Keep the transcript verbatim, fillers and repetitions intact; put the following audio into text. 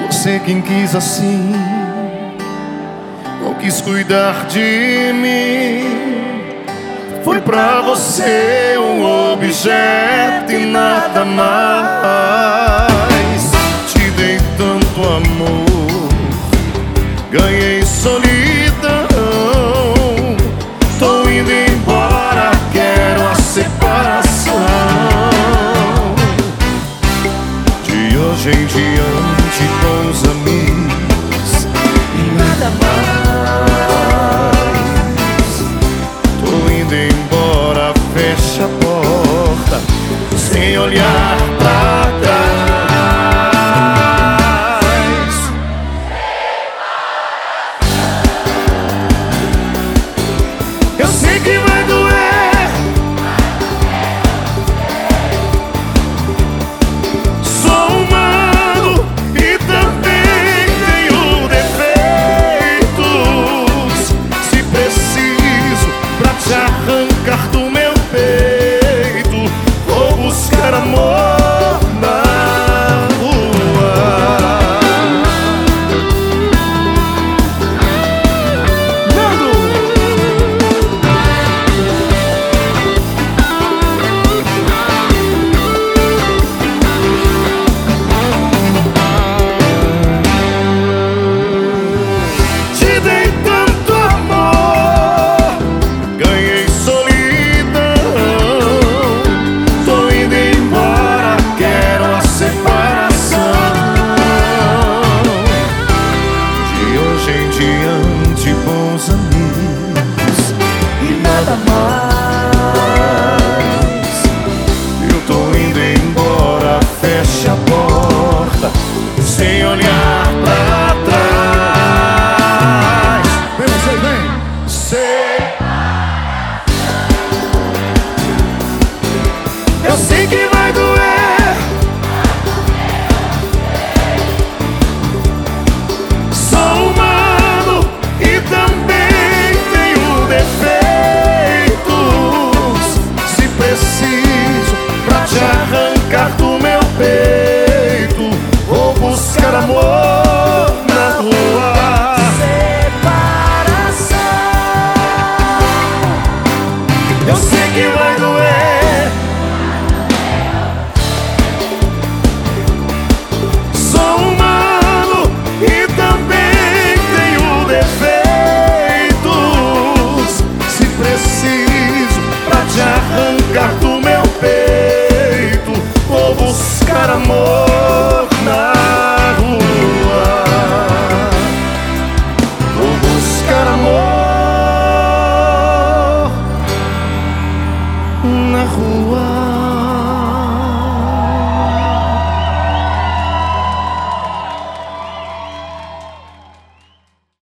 Você quem quis assim, não quis cuidar de mim. Foi pra você um objeto e nada mais. Te dei tanto amor, ganhei solidão. Tô indo embora, quero a separação. De hoje em diante, bons amigos e nada mais. Tô indo embora, fecha a porta, sem olhar pra trás. Eu sei que vai doer, sou humano e também tenho defeitos. Se preciso pra te arrancar do meu peito, vou buscar amor na rua. Nando! Te dei tanto amor, ganhei solidão. Tô indo embora, quero a separação. De hoje em diante, bons amigos e nada mais. Eu tô indo embora, fecha a porta, sem olhar pra trás. Vem vocês, vem! Sei. Eu sei que vai doer, sou humano e também tenho defeitos. Se preciso pra te arrancar do meu peito, vou buscar amor na rua. Separação. Eu sei que vai doer,